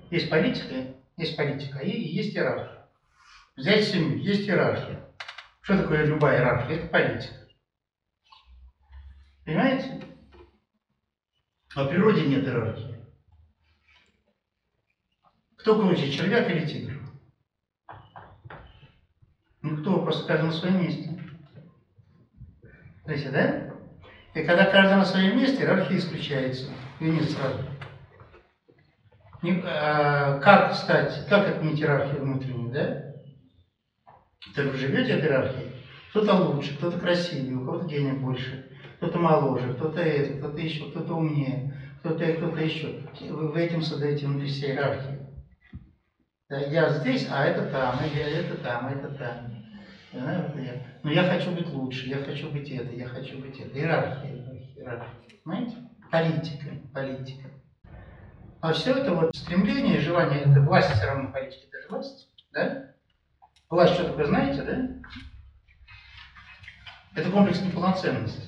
есть политика и есть иерархия. Взять семью, есть иерархия. Что такое любая иерархия? Это политика. Понимаете? А в природе нет иерархии. Кто круче, червяк или тигр? Никто, просто каждый на своем месте. Знаете, да? И когда каждый на своем месте, иерархия исключается. Ее нет сразу. Как стать, как отменить иерархию внутреннюю, да? Так вы живете от иерархии. Кто-то лучше, кто-то красивее, у кого-то денег больше, кто-то моложе, кто-то это, кто-то еще, кто-то умнее, кто-то еще. Вы этим создаете внутри себя иерархию. Да, я здесь, а это там, а я это там, а это там. Но я хочу быть лучше, я хочу быть это, я хочу быть это. Иерархия. Понимаете? Политика. А все это вот стремление, желание, это власть все равно политики, это же власть, да? Власть что такое, знаете, да? Это комплекс неполноценности.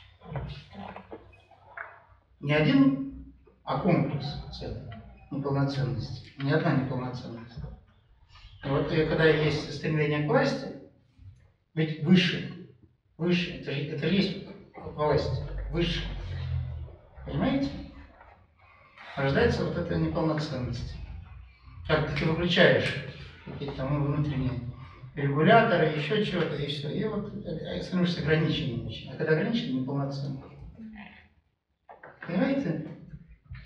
Не один, а комплекс целый неполноценности. Не одна неполноценность. И вот когда есть стремление к власти, быть выше, это же есть власть, выше. Понимаете? Рождается вот эта неполноценность. Как ты выключаешь какие-то там внутренние регуляторы, еще чего-то, и все. И вот становишься ограниченным очень. А когда ограничен, неполноценным. Понимаете?